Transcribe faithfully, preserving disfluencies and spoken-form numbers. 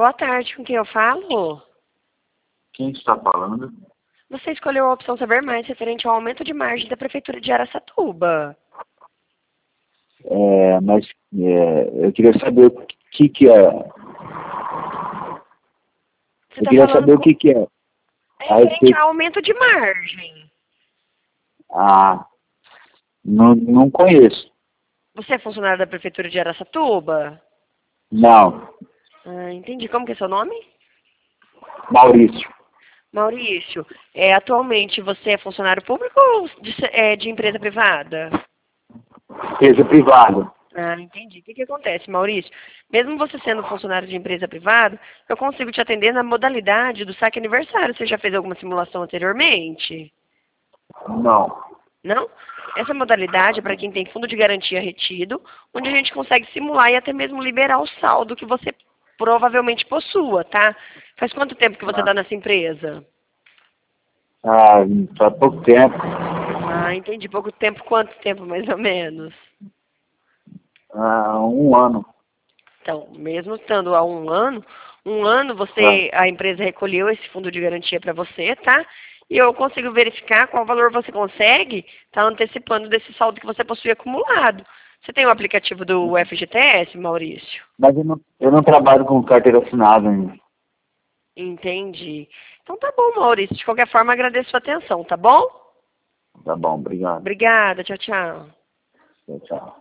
Boa tarde, com quem eu falo? Quem está falando? Você escolheu a opção Saber Mais referente ao aumento de margem da Prefeitura de Araçatuba. É, mas é, eu queria saber o que que é. Você Eu está queria falando saber o com... que que é. É A referente respeito. ao aumento de margem. Ah, não, não conheço. Você é funcionário da Prefeitura de Araçatuba? Não. Ah, entendi. Como que é seu nome? Maurício. Maurício, é, atualmente você é funcionário público ou de, se- é, de empresa privada? Empresa privada. Ah, entendi. O que que acontece, Maurício? Mesmo você sendo funcionário de empresa privada, eu consigo te atender na modalidade do saque aniversário. Você já fez alguma simulação anteriormente? Não. Não? Essa modalidade é para quem tem fundo de garantia retido, onde a gente consegue simular e até mesmo liberar o saldo que você provavelmente possua, tá? Faz quanto tempo que você Ah, está nessa empresa? ah, faz pouco tempo. Ah, entendi. Pouco tempo. Quanto tempo, mais ou menos? Ah, um ano. Então, mesmo estando há um ano, um ano Ah, você, a empresa recolheu esse fundo de garantia para você, tá? E eu consigo verificar qual valor você consegue estar antecipando desse saldo que você possui acumulado. Você tem o aplicativo do F G T S, Maurício? mas eu não, eu não trabalho com carteira assinada ainda. Entendi. Então tá bom, Maurício. De qualquer forma, agradeço a sua atenção, tá bom? Tá bom, obrigado. Obrigada. Tchau, tchau. Tchau, tchau.